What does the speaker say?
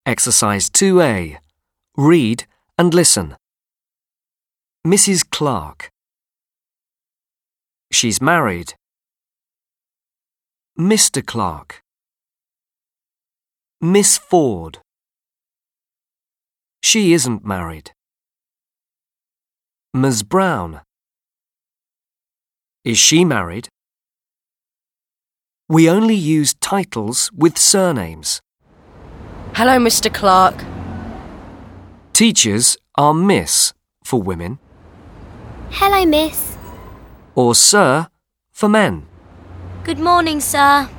Exercise 2A. Read and listen. Mrs. Clark. She's married. Mr. Clark. Miss Ford. She isn't married. Ms. Brown. Is she married? We only use titles with surnames. Hello, Mr. Clark. Teachers are Miss for women, Hello, miss. or Sir for men. Good morning, sir.